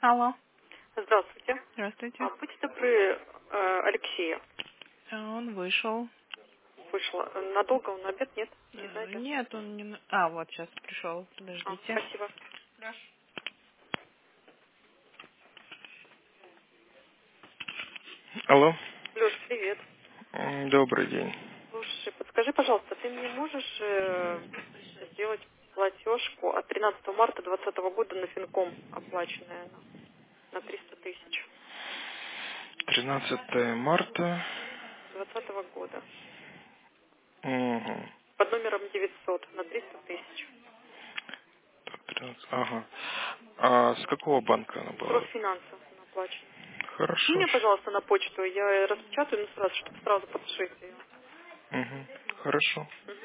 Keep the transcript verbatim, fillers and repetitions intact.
Алло. Здравствуйте. Здравствуйте. А, будьте добры, э, Алексея. А, Он вышел. Вышла. Надолго он на обед? Нет? Не Э, знаете? Нет, он не... на- А, вот сейчас пришел. А, Подождите. спасибо. Алло. Леш, привет. М, Добрый день. Слушай, подскажи, пожалуйста, ты мне можешь э, сделать платежку от тринадцатого марта двадцатого года на Финком, оплаченная на, на триста тысяч тринадцатое марта. двадцатого года. Угу. Под номером девятьсот на триста тысяч. Так, тринадцать. Ага. А с какого банка она была? Профинансов она оплачена. Скинь Хорошо. мне, пожалуйста, на почту, я распечатаю ну, сразу, чтобы сразу подшить ее. Угу. Хорошо. Мгм.